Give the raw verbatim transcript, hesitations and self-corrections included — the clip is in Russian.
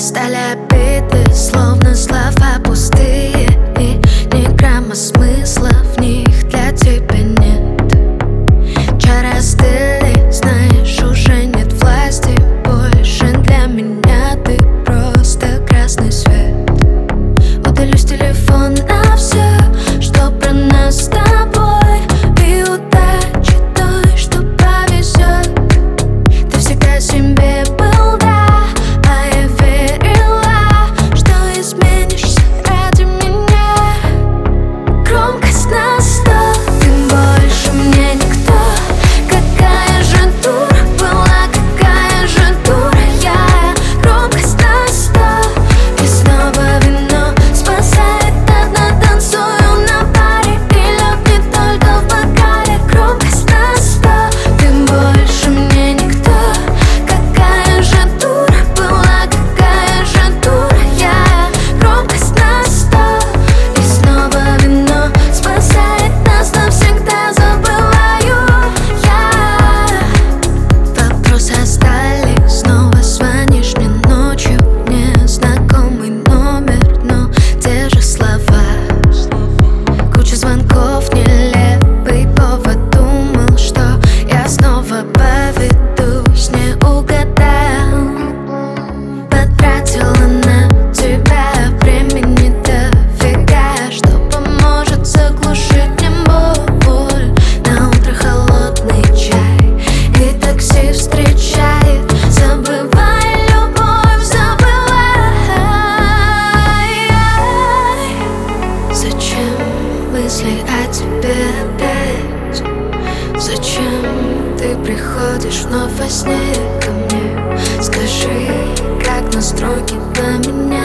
стали обиды, словно слова пустые, и ни грамма смысла в них для тебя нет. Чары остыли, знаешь, уже нет власти больше. Для меня ты просто красный свет. Удалю с телефона все, что про нас с тобой, и удачи той, что повезет. Ты всегда себе был, да, а я верила, что изменишься ради меня. Громкость на сто, ты больше мне никто. Какая же дура была, какая же дура я. Громкость на сто, и снова вино спасает одна. Танцую на баре, и лед не только в бокале. Громкость на сто, ты больше мне никто. Какая же дура была, какая же дура я. Громкость на сто, и снова вино спасает нас навсегда. Забываю я. Вопросы остались, снова звонишь мне ночью. Незнакомый номер, но те же слова. Куча звонков, нелепый повод. Думал, что я снова поведусь, не угадал. Потратила на тебя времени дофига, что поможет заглушить мне боль. На утро холодный чай и такси встречает. Забывай любовь, забывай. Зачем мысли о тебе опять? Зачем ты приходишь вновь во сне ко мне? Скажи, как настройки поменять?